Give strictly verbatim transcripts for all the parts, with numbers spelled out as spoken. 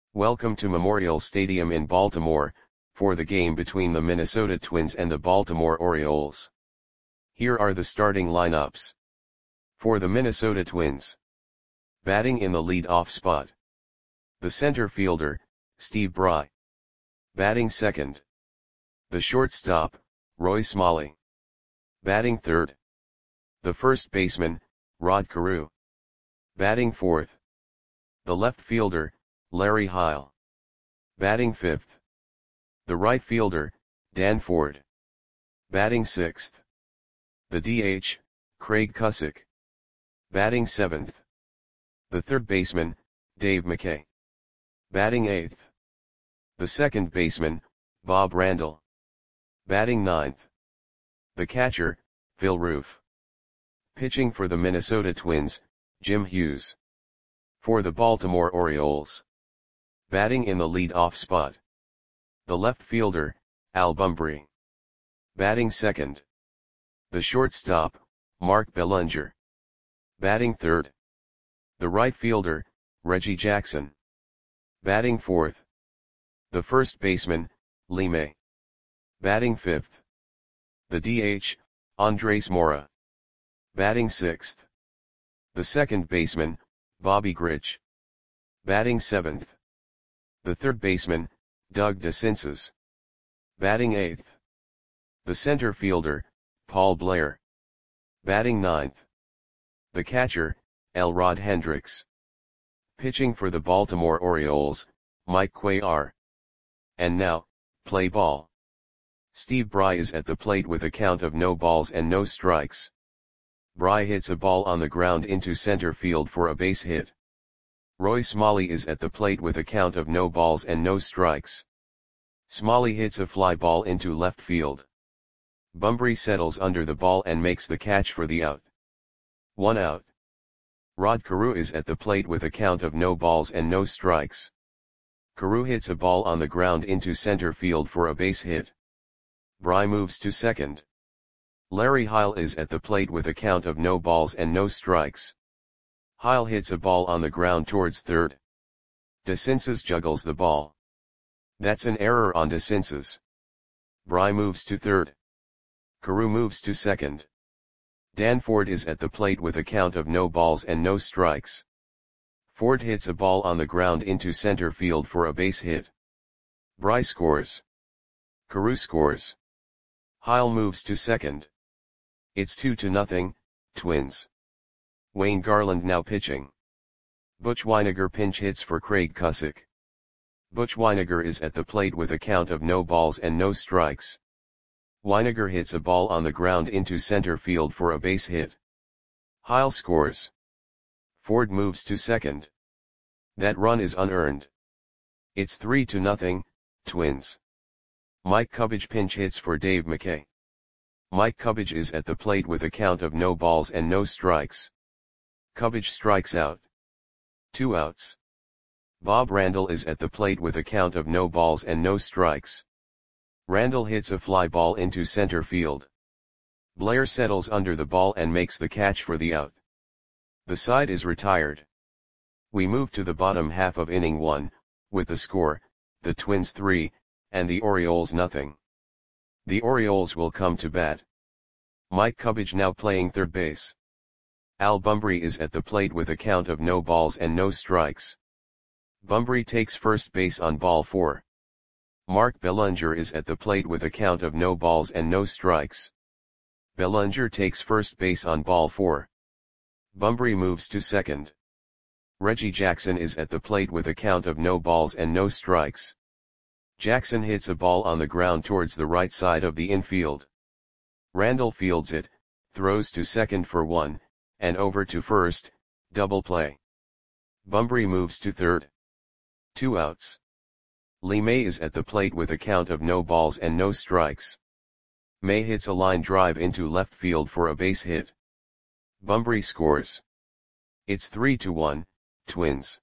Welcome to Memorial Stadium in Baltimore, for the game between the Minnesota Twins and the Baltimore Orioles. Here are the starting lineups. For the Minnesota Twins. Batting in the lead-off spot. The center fielder, Steve Bry. Batting second. The shortstop, Roy Smalley. Batting third. The first baseman, Rod Carew. Batting fourth. The left fielder, Larry Heil. Batting fifth. The right fielder, Dan Ford. Batting sixth. The D H, Craig Cusick. Batting seventh. The third baseman, Dave McKay. Batting eighth. The second baseman, Bob Randall. Batting ninth. The catcher, Phil Roof. Pitching for the Minnesota Twins, Jim Hughes. For the Baltimore Orioles. Batting in the lead-off spot. The left fielder, Al Bumbry. Batting second. The shortstop, Mark Belanger. Batting third. The right fielder, Reggie Jackson. Batting fourth. The first baseman, Lee May. Batting fifth. The D H, Andres Mora. Batting sixth. The second baseman, Bobby Grich. Batting seventh. The third baseman, Doug DeCinces. Batting eighth. The center fielder, Paul Blair. Batting ninth. The catcher, Elrod Hendricks. Pitching for the Baltimore Orioles, Mike Cuellar. And now, play ball. Steve Bry is at the plate with a count of no balls and no strikes. Bry hits a ball on the ground into center field for a base hit. Roy Smalley is at the plate with a count of no balls and no strikes. Smalley hits a fly ball into left field. Bumbry settles under the ball and makes the catch for the out. One out. Rod Carew is at the plate with a count of no balls and no strikes. Carew hits a ball on the ground into center field for a base hit. Bry moves to second. Larry Heil is at the plate with a count of no balls and no strikes. Heil hits a ball on the ground towards third. DeCinces juggles the ball. That's an error on DeCinces. Bry moves to third. Carew moves to second. Dan Ford is at the plate with a count of no balls and no strikes. Ford hits a ball on the ground into center field for a base hit. Bry scores. Carew scores. Heil moves to second. It's two to nothing, Twins. Wayne Garland now pitching. Butch Wynegar pinch hits for Craig Cusick. Butch Wynegar is at the plate with a count of no balls and no strikes. Wynegar hits a ball on the ground into center field for a base hit. Heil scores. Ford moves to second. That run is unearned. It's three to nothing, Twins. Mike Cubbage pinch hits for Dave McKay. Mike Cubbage is at the plate with a count of no balls and no strikes. Cubbage strikes out. Two outs. Bob Randall is at the plate with a count of no balls and no strikes. Randall hits a fly ball into center field. Blair settles under the ball and makes the catch for the out. The side is retired. We move to the bottom half of inning one, with the score, the Twins three, and the Orioles nothing. The Orioles will come to bat. Mike Cubbage now playing third base. Al Bumbry is at the plate with a count of no balls and no strikes. Bumbry takes first base on ball four. Mark Belanger is at the plate with a count of no balls and no strikes. Belanger takes first base on ball four. Bumbry moves to second. Reggie Jackson is at the plate with a count of no balls and no strikes. Jackson hits a ball on the ground towards the right side of the infield. Randall fields it, throws to second for one, and over to first, double play. Bumbry moves to third. Two outs. Lee May is at the plate with a count of no balls and no strikes. May hits a line drive into left field for a base hit. Bumbry scores. It's three to one, Twins.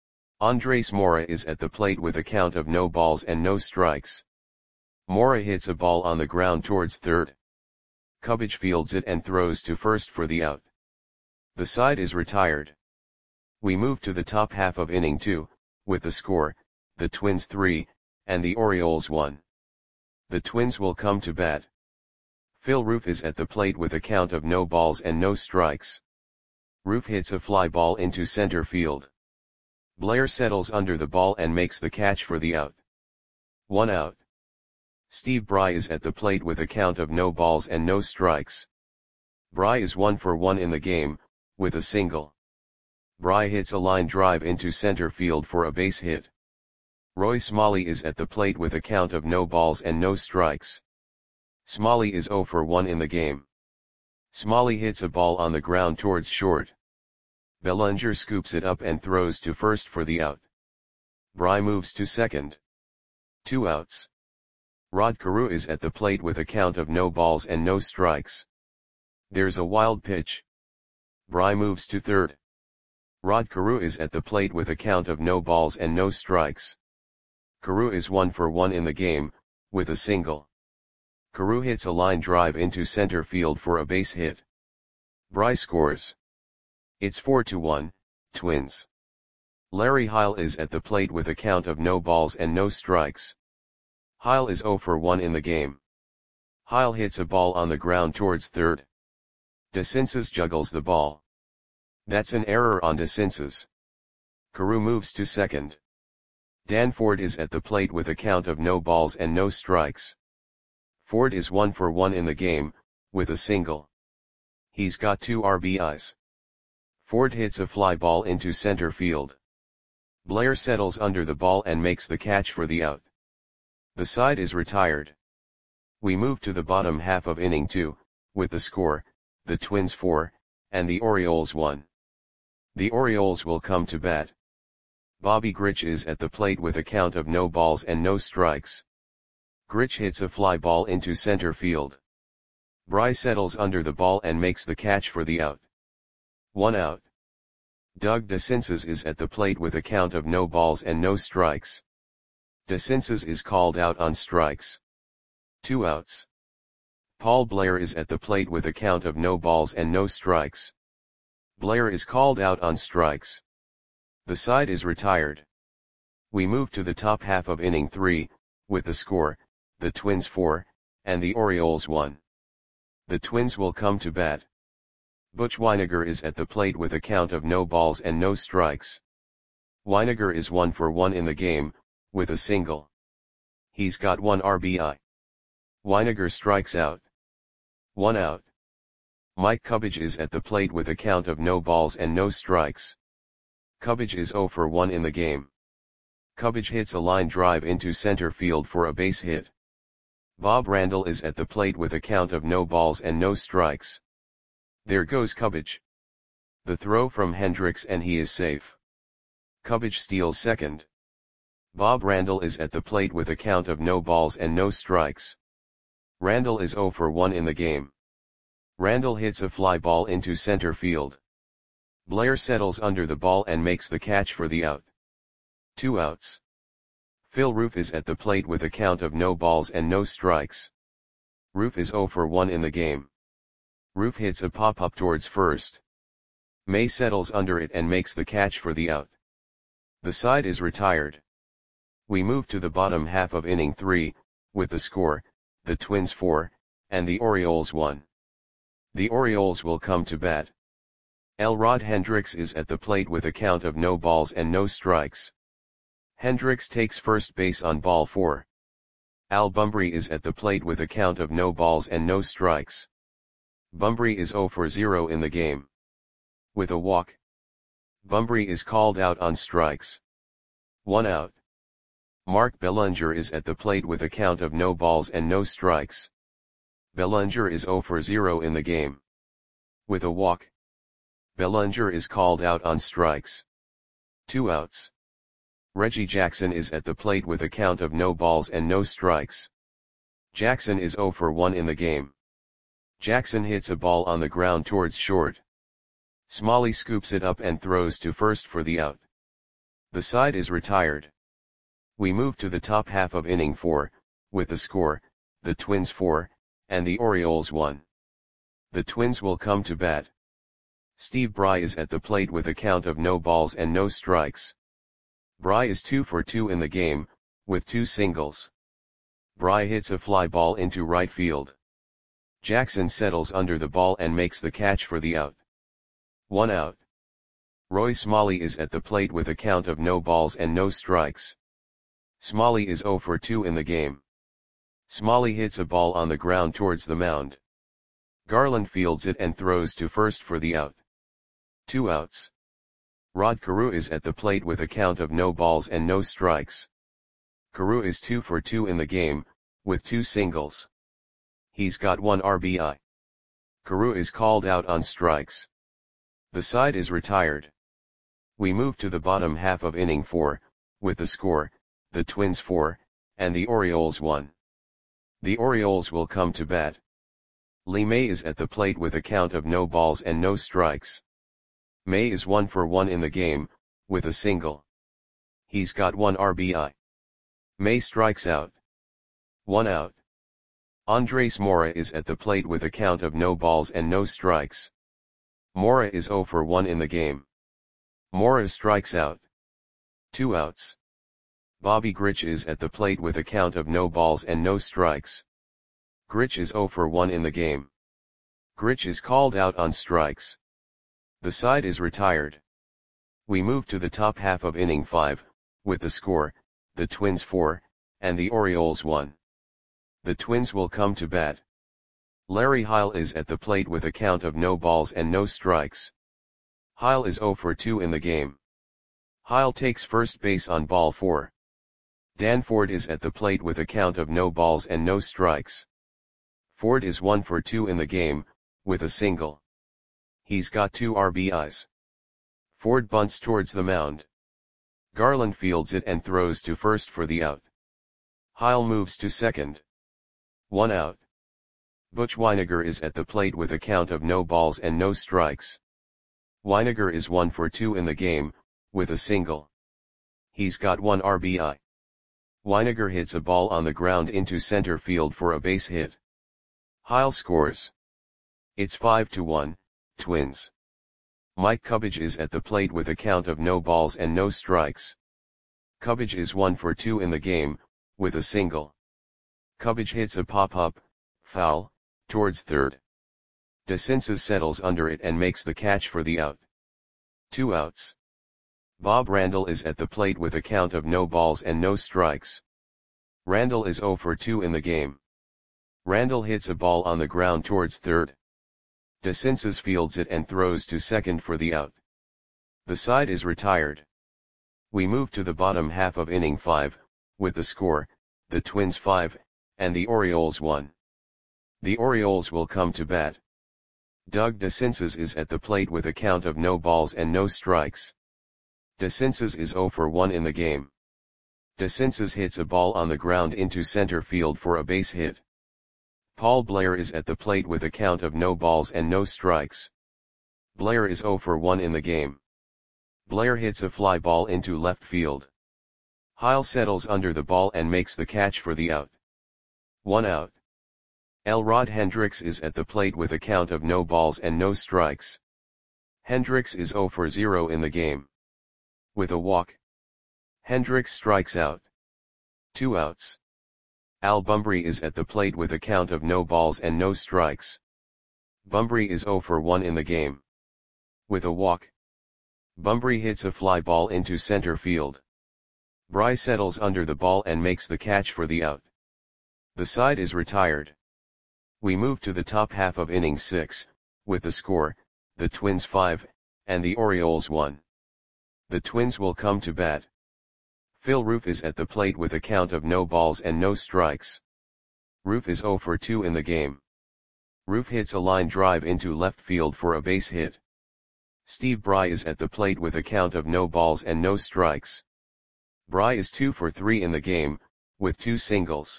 Andres Mora is at the plate with a count of no balls and no strikes. Mora hits a ball on the ground towards third. Cubbage fields it and throws to first for the out. The side is retired. We move to the top half of inning two, with the score, the Twins three, and the Orioles one. The Twins will come to bat. Phil Roof is at the plate with a count of no balls and no strikes. Roof hits a fly ball into center field. Blair settles under the ball and makes the catch for the out. One out. Steve Bry is at the plate with a count of no balls and no strikes. Bry is one for one in the game, with a single. Bry hits a line drive into center field for a base hit. Roy Smalley is at the plate with a count of no balls and no strikes. Smalley is zero for one in the game. Smalley hits a ball on the ground towards short. Bellinger scoops it up and throws to first for the out. Bry moves to second. Two outs. Rod Carew is at the plate with a count of no balls and no strikes. There's a wild pitch. Bry moves to third. Rod Carew is at the plate with a count of no balls and no strikes. Carew is one for one in the game, with a single. Carew hits a line drive into center field for a base hit. Bry scores. It's four to one, Twins. Larry Heil is at the plate with a count of no balls and no strikes. Heil is zero for one in the game. Heil hits a ball on the ground towards third. DeCinces juggles the ball. That's an error on DeCinces. Carew moves to second. Dan Ford is at the plate with a count of no balls and no strikes. Ford is one for one in the game, with a single. He's got two R B Is. Ford hits a fly ball into center field. Blair settles under the ball and makes the catch for the out. The side is retired. We move to the bottom half of inning two, with the score, the Twins four, and the Orioles one. The Orioles will come to bat. Bobby Grich is at the plate with a count of no balls and no strikes. Grich hits a fly ball into center field. Bry settles under the ball and makes the catch for the out. One out. Doug DeCinces is at the plate with a count of no balls and no strikes. DeCinces is called out on strikes. Two outs. Paul Blair is at the plate with a count of no balls and no strikes. Blair is called out on strikes. The side is retired. We move to the top half of inning three, with the score, the Twins four, and the Orioles one. The Twins will come to bat. Butch Wynegar is at the plate with a count of no balls and no strikes. Wynegar is one for one in the game, with a single. He's got one R B I. Wynegar strikes out. One out. Mike Cubbage is at the plate with a count of no balls and no strikes. Cubbage is zero for one in the game. Cubbage hits a line drive into center field for a base hit. Bob Randall is at the plate with a count of no balls and no strikes. There goes Cubbage. The throw from Hendricks and he is safe. Cubbage steals second. Bob Randall is at the plate with a count of no balls and no strikes. Randall is zero for one in the game. Randall hits a fly ball into center field. Blair settles under the ball and makes the catch for the out. Two outs. Phil Roof is at the plate with a count of no balls and no strikes. Roof is zero for one in the game. Roof hits a pop-up towards first. May settles under it and makes the catch for the out. The side is retired. We move to the bottom half of inning three, with the score, the Twins four, and the Orioles one. The Orioles will come to bat. Elrod Hendricks is at the plate with a count of no balls and no strikes. Hendricks takes first base on ball four. Al Bumbry is at the plate with a count of no balls and no strikes. Bumbry is zero for zero in the game. With a walk. Bumbry is called out on strikes. One out. Mark Bellinger is at the plate with a count of no balls and no strikes. Bellinger is zero for zero in the game. With a walk. Bellinger is called out on strikes. Two outs. Reggie Jackson is at the plate with a count of no balls and no strikes. Jackson is zero for one in the game. Jackson hits a ball on the ground towards short. Smalley scoops it up and throws to first for the out. The side is retired. We move to the top half of inning four, with the score, the Twins four, and the Orioles one. The Twins will come to bat. Steve Bry is at the plate with a count of no balls and no strikes. Bry is two for two in the game, with two singles. Bry hits a fly ball into right field. Jackson settles under the ball and makes the catch for the out. One out. Roy Smalley is at the plate with a count of no balls and no strikes. Smalley is zero for two in the game. Smalley hits a ball on the ground towards the mound. Garland fields it and throws to first for the out. Two outs. Rod Carew is at the plate with a count of no balls and no strikes. Carew is two for two in the game, with two singles. He's got one R B I. Carew is called out on strikes. The side is retired. We move to the bottom half of inning four, with the score, the Twins four, and the Orioles one. The Orioles will come to bat. Lee May is at the plate with a count of no balls and no strikes. May is one for one in the game, with a single. He's got one R B I. May strikes out. One out. Andres Mora is at the plate with a count of no balls and no strikes. Mora is zero for one in the game. Mora strikes out. Two outs. Bobby Grich is at the plate with a count of no balls and no strikes. Grich is zero for one in the game. Grich is called out on strikes. The side is retired. We move to the top half of inning five, with the score, the Twins four, and the Orioles one. The Twins will come to bat. Larry Heil is at the plate with a count of no balls and no strikes. Heil is zero for two in the game. Heil takes first base on ball four. Dan Ford is at the plate with a count of no balls and no strikes. Ford is one for two in the game, with a single. He's got two R B Is. Ford bunts towards the mound. Garland fields it and throws to first for the out. Heil moves to second. One out. Butch Weiniger is at the plate with a count of no balls and no strikes. Weiniger is one for two in the game, with a single. He's got one R B I. Weiniger hits a ball on the ground into center field for a base hit. Heil scores. It's five to one, Twins. Mike Cubbage is at the plate with a count of no balls and no strikes. Cubbage is one for two in the game, with a single. Cubbage hits a pop-up, foul, towards third. DeCinces settles under it and makes the catch for the out. Two outs. Bob Randall is at the plate with a count of no balls and no strikes. Randall is zero for two in the game. Randall hits a ball on the ground towards third. DeCinces fields it and throws to second for the out. The side is retired. We move to the bottom half of inning five, with the score, the Twins five, and the Orioles one. The Orioles will come to bat. Doug DeCinces is at the plate with a count of no balls and no strikes. DeCinces is zero for one in the game. DeCinces hits a ball on the ground into center field for a base hit. Paul Blair is at the plate with a count of no balls and no strikes. Blair is zero for one in the game. Blair hits a fly ball into left field. Heil settles under the ball and makes the catch for the out. One out. Elrod Hendricks is at the plate with a count of no balls and no strikes. Hendricks is zero for zero in the game. With a walk. Hendricks strikes out. Two outs. Al Bumbry is at the plate with a count of no balls and no strikes. Bumbry is zero for one in the game. With a walk. Bumbry hits a fly ball into center field. Bry settles under the ball and makes the catch for the out. The side is retired. We move to the top half of inning six, with the score, the Twins five, and the Orioles one. The Twins will come to bat. Phil Roof is at the plate with a count of no balls and no strikes. Roof is zero for two in the game. Roof hits a line drive into left field for a base hit. Steve Bry is at the plate with a count of no balls and no strikes. Bry is two for three in the game, with two singles.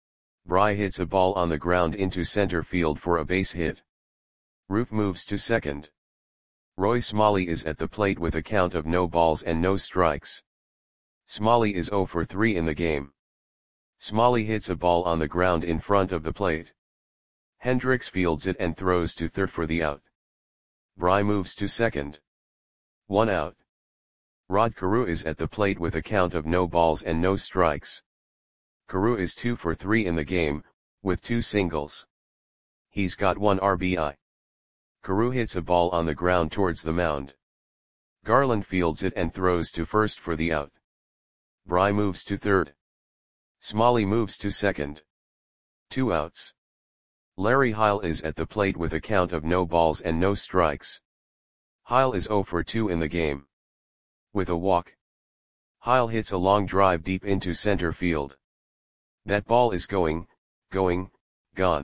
Bry hits a ball on the ground into center field for a base hit. Roof moves to second. Roy Smalley is at the plate with a count of no balls and no strikes. Smalley is zero for three in the game. Smalley hits a ball on the ground in front of the plate. Hendricks fields it and throws to third for the out. Bry moves to second. One out. Rod Carew is at the plate with a count of no balls and no strikes. Carew is two for three in the game, with two singles. He's got one R B I. Carew hits a ball on the ground towards the mound. Garland fields it and throws to first for the out. Bry moves to third. Smalley moves to second. Two outs. Larry Heil is at the plate with a count of no balls and no strikes. Heil is zero for two in the game. With a walk. Heil hits a long drive deep into center field. That ball is going, going, gone.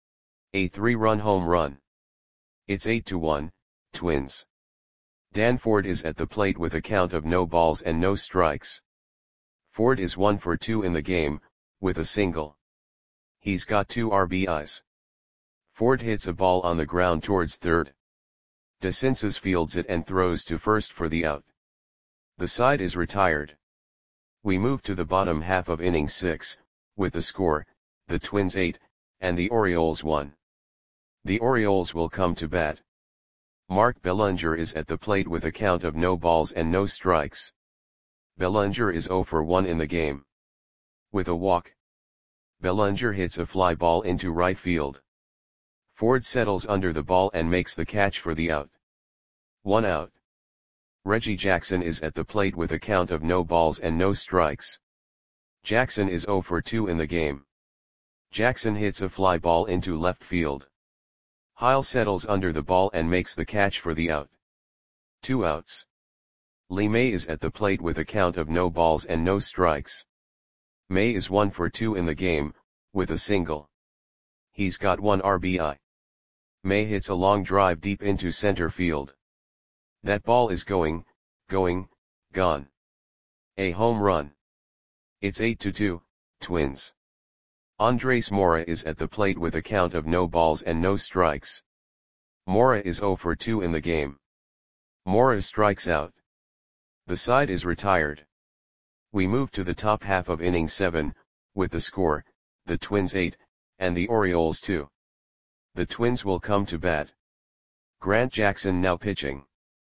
A three-run home run. It's eight to one, Twins. Dan Ford is at the plate with a count of no balls and no strikes. Ford is one for two in the game, with a single. He's got two R B Is. Ford hits a ball on the ground towards third. DeCinces fields it and throws to first for the out. The side is retired. We move to the bottom half of inning six, with the score, the Twins eight, and the Orioles one. The Orioles will come to bat. Mark Bellinger is at the plate with a count of no balls and no strikes. Bellinger is zero for one in the game. With a walk. Bellinger hits a fly ball into right field. Ford settles under the ball and makes the catch for the out. One out. Reggie Jackson is at the plate with a count of no balls and no strikes. Jackson is zero for two in the game. Jackson hits a fly ball into left field. Heil settles under the ball and makes the catch for the out. Two outs. Lee May is at the plate with a count of no balls and no strikes. May is one for two in the game, with a single. He's got one R B I. May hits a long drive deep into center field. That ball is going, going, gone. A home run. It's eight to two, Twins. Andres Mora is at the plate with a count of no balls and no strikes. Mora is zero for two in the game. Mora strikes out. The side is retired. We move to the top half of inning seven, with the score, the Twins eight, and the Orioles two. The Twins will come to bat. Grant Jackson now pitching.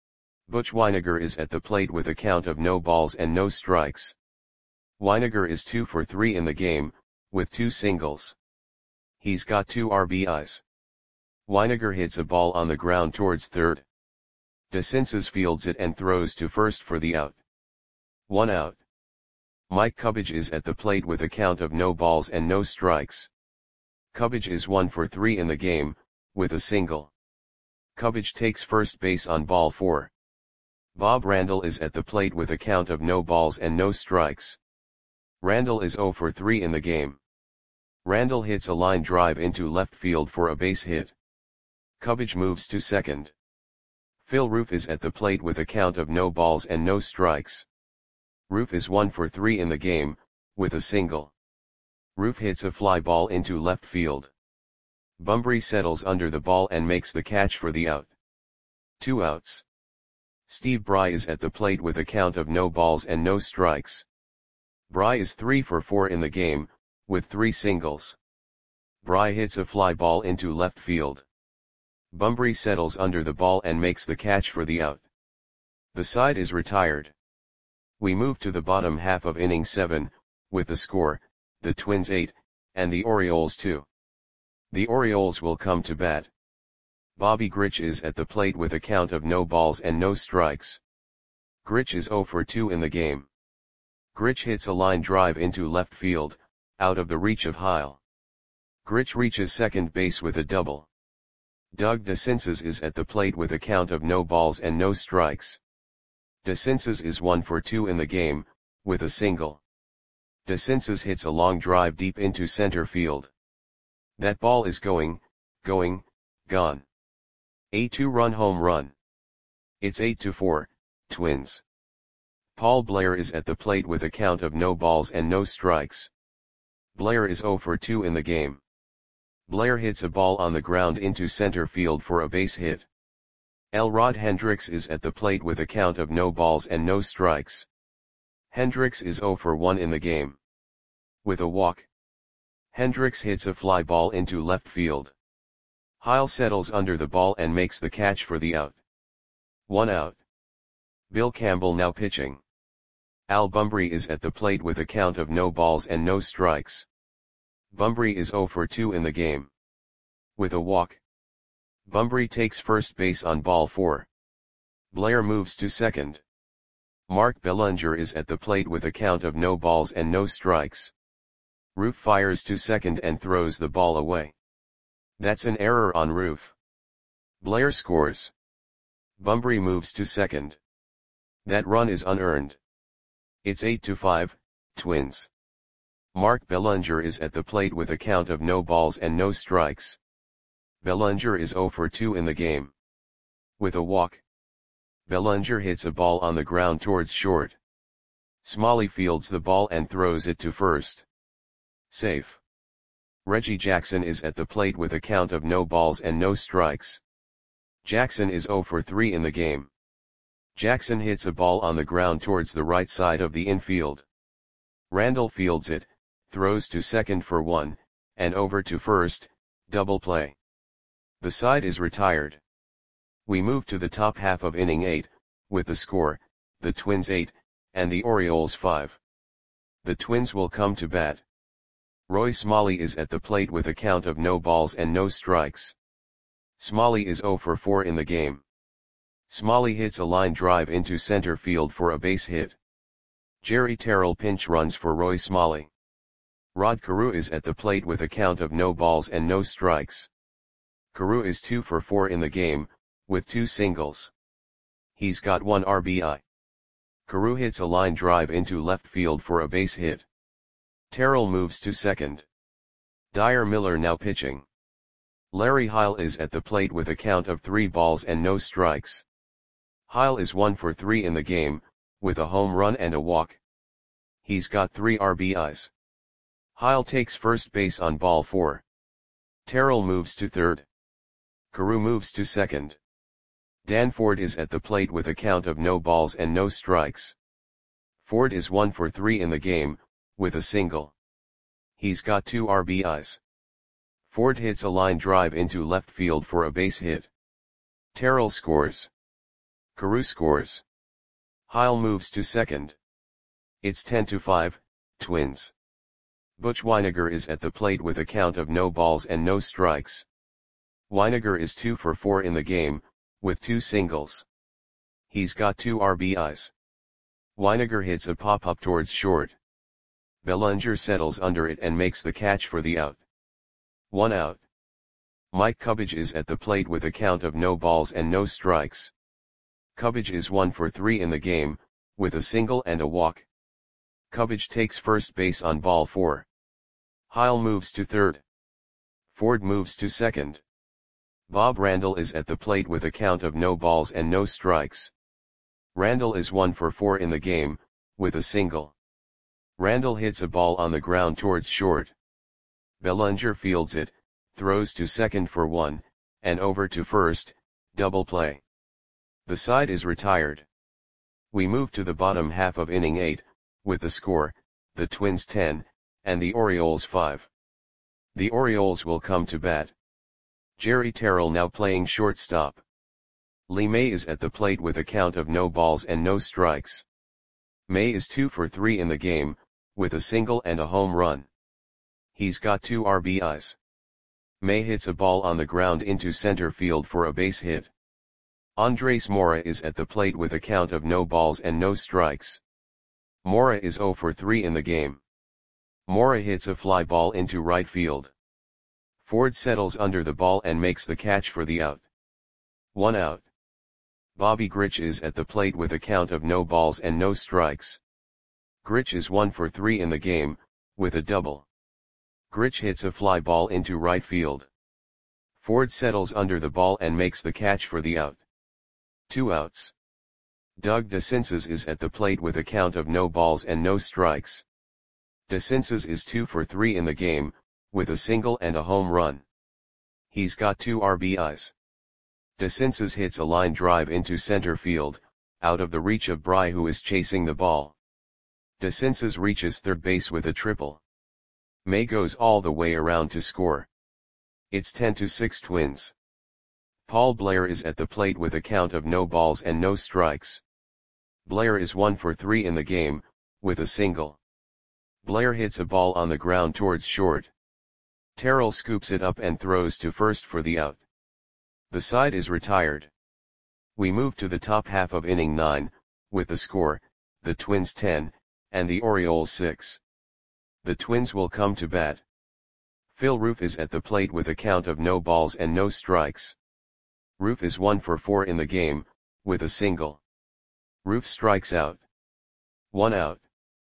Butch Wynegar is at the plate with a count of no balls and no strikes. Wynegar is two for three in the game, with two singles. He's got two R B Is. Wynegar hits a ball on the ground towards third. DeCinces fields it and throws to first for the out. One out. Mike Cubbage is at the plate with a count of no balls and no strikes. Cubbage is one for three in the game, with a single. Cubbage takes first base on ball four. Bob Randall is at the plate with a count of no balls and no strikes. Randall is zero for three in the game. Randall hits a line drive into left field for a base hit. Cubbage moves to second. Phil Roof is at the plate with a count of no balls and no strikes. Roof is one for three in the game, with a single. Roof hits a fly ball into left field. Bumbry settles under the ball and makes the catch for the out. Two outs. Steve Bry is at the plate with a count of no balls and no strikes. Bry is three for four in the game, with three singles. Bry hits a fly ball into left field. Bumbry settles under the ball and makes the catch for the out. The side is retired. We move to the bottom half of inning seven, with the score, the Twins eight, and the Orioles two. The Orioles will come to bat. Bobby Grich is at the plate with a count of no balls and no strikes. Grich is zero for two in the game. Grich hits a line drive into left field, out of the reach of Heil. Grich reaches second base with a double. Doug DeCinces is at the plate with a count of no balls and no strikes. DeCinces is one for two in the game, with a single. DeCinces hits a long drive deep into center field. That ball is going, going, gone. A two-run home run. It's eight to four, Twins. Paul Blair is at the plate with a count of no balls and no strikes. Blair is zero for two in the game. Blair hits a ball on the ground into center field for a base hit. Elrod Hendricks is at the plate with a count of no balls and no strikes. Hendricks is zero for one in the game. With a walk. Hendricks hits a fly ball into left field. Heil settles under the ball and makes the catch for the out. One out. Bill Campbell now pitching. Al Bumbry is at the plate with a count of no balls and no strikes. Bumbry is zero for two in the game. With a walk. Bumbry takes first base on ball four. Blair moves to second. Mark Belanger is at the plate with a count of no balls and no strikes. Roof fires to second and throws the ball away. That's an error on Roof. Blair scores. Bumbry moves to second. That run is unearned. It's eight to five, Twins. Mark Belanger is at the plate with a count of no balls and no strikes. Belanger is zero for two in the game. With a walk. Belanger hits a ball on the ground towards short. Smalley fields the ball and throws it to first. Safe. Reggie Jackson is at the plate with a count of no balls and no strikes. Jackson is zero for three in the game. Jackson hits a ball on the ground towards the right side of the infield. Randall fields it, throws to second for one, and over to first, double play. The side is retired. We move to the top half of inning eight, with the score, the Twins eight, and the Orioles five. The Twins will come to bat. Roy Smalley is at the plate with a count of no balls and no strikes. Smalley is zero for four in the game. Smalley hits a line drive into center field for a base hit. Jerry Terrell pinch runs for Roy Smalley. Rod Carew is at the plate with a count of no balls and no strikes. Carew is two for four in the game, with two singles. He's got one R B I. Carew hits a line drive into left field for a base hit. Terrell moves to second. Dyer Miller now pitching. Larry Heil is at the plate with a count of three balls and no strikes. Heil is one for three in the game, with a home run and a walk. He's got three R B Is. Heil takes first base on ball four. Terrell moves to third. Carew moves to second. Dan Ford is at the plate with a count of no balls and no strikes. Ford is one for three in the game, with a single. He's got two R B Is. Ford hits a line drive into left field for a base hit. Terrell scores. Carew scores. Heil moves to second. It's ten to five, Twins. Butch Weiniger is at the plate with a count of no balls and no strikes. Weiniger is two for four in the game, with two singles. He's got two R B Is. Weiniger hits a pop-up towards short. Belanger settles under it and makes the catch for the out. One out. Mike Cubbage is at the plate with a count of no balls and no strikes. Cubbage is one for three in the game, with a single and a walk. Cubbage takes first base on ball four. Heil moves to third. Ford moves to second. Bob Randall is at the plate with a count of no balls and no strikes. Randall is one for four in the game, with a single. Randall hits a ball on the ground towards short. Belanger fields it, throws to second for one, and over to first, double play. The side is retired. We move to the bottom half of inning eight, with the score, the Twins ten, and the Orioles five. The Orioles will come to bat. Jerry Terrell now playing shortstop. Lee May is at the plate with a count of no balls and no strikes. May is two for three in the game, with a single and a home run. He's got two R B Is. May hits a ball on the ground into center field for a base hit. Andres Mora is at the plate with a count of no balls and no strikes. Mora is zero for three in the game. Mora hits a fly ball into right field. Ford settles under the ball and makes the catch for the out. One out. Bobby Grich is at the plate with a count of no balls and no strikes. Grich is one for three in the game, with a double. Grich hits a fly ball into right field. Ford settles under the ball and makes the catch for the out. Two outs. Doug DeCinces is at the plate with a count of no balls and no strikes. DeCinces is two for three in the game, with a single and a home run. He's got two R B Is. DeCinces hits a line drive into center field, out of the reach of Bry, who is chasing the ball. DeCinces reaches third base with a triple. May goes all the way around to score. It's ten to six Twins. Paul Blair is at the plate with a count of no balls and no strikes. Blair is one for three in the game, with a single. Blair hits a ball on the ground towards short. Terrell scoops it up and throws to first for the out. The side is retired. We move to the top half of inning nine, with the score, the Twins ten, and the Orioles six. The Twins will come to bat. Phil Roof is at the plate with a count of no balls and no strikes. Roof is one for four in the game, with a single. Roof strikes out. One out.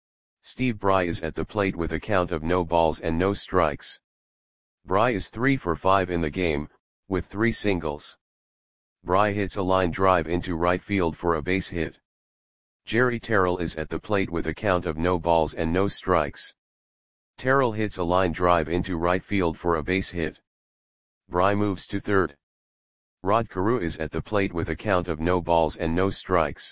Steve Bry is at the plate with a count of no balls and no strikes. Bry is three for five in the game, with three singles. Bry hits a line drive into right field for a base hit. Jerry Terrell is at the plate with a count of no balls and no strikes. Terrell hits a line drive into right field for a base hit. Bry moves to third. Rod Carew is at the plate with a count of no balls and no strikes.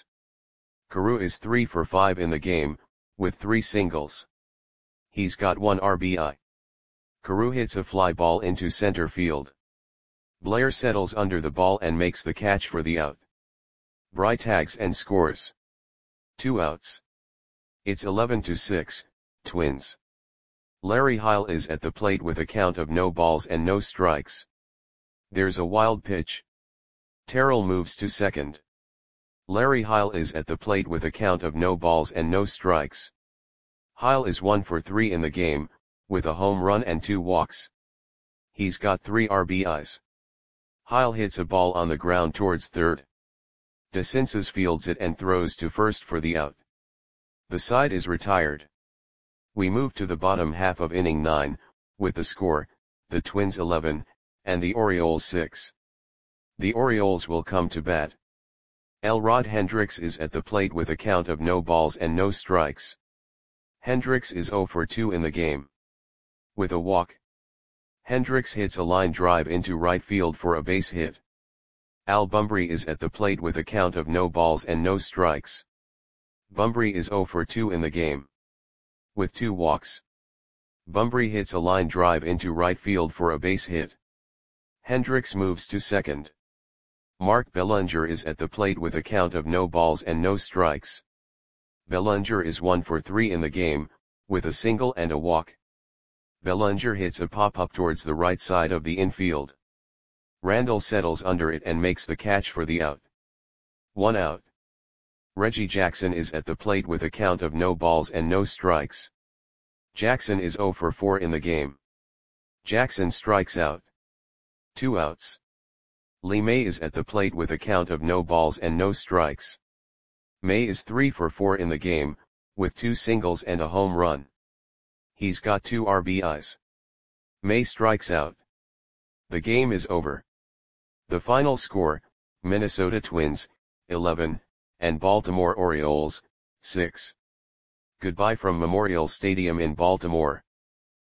Carew is three for five in the game, with three singles. He's got one R B I. Carew hits a fly ball into center field. Blair settles under the ball and makes the catch for the out. Bry tags and scores. Two outs. It's eleven to six, Twins. Larry Heil is at the plate with a count of no balls and no strikes. There's a wild pitch. Terrell moves to second. Larry Heil is at the plate with a count of no balls and no strikes. Heil is one for three in the game, with a home run and two walks. He's got three R B Is. Heil hits a ball on the ground towards third. DeCinces fields it and throws to first for the out. The side is retired. We move to the bottom half of inning nine, with the score, the Twins eleven, and the Orioles six. The Orioles will come to bat. Elrod Hendricks is at the plate with a count of no balls and no strikes. Hendricks is zero for two in the game. With a walk. Hendricks hits a line drive into right field for a base hit. Al Bumbry is at the plate with a count of no balls and no strikes. Bumbry is zero for two in the game. With two walks. Bumbry hits a line drive into right field for a base hit. Hendricks moves to second. Mark Bellinger is at the plate with a count of no balls and no strikes. Bellinger is one for three in the game, with a single and a walk. Bellinger hits a pop-up towards the right side of the infield. Randall settles under it and makes the catch for the out. One out. Reggie Jackson is at the plate with a count of no balls and no strikes. Jackson is zero for four in the game. Jackson strikes out. Two outs. Lee May is at the plate with a count of no balls and no strikes. May is three for four in the game, with two singles and a home run. He's got two R B Is. May strikes out. The game is over. The final score, Minnesota Twins, eleven, and Baltimore Orioles, six. Goodbye from Memorial Stadium in Baltimore.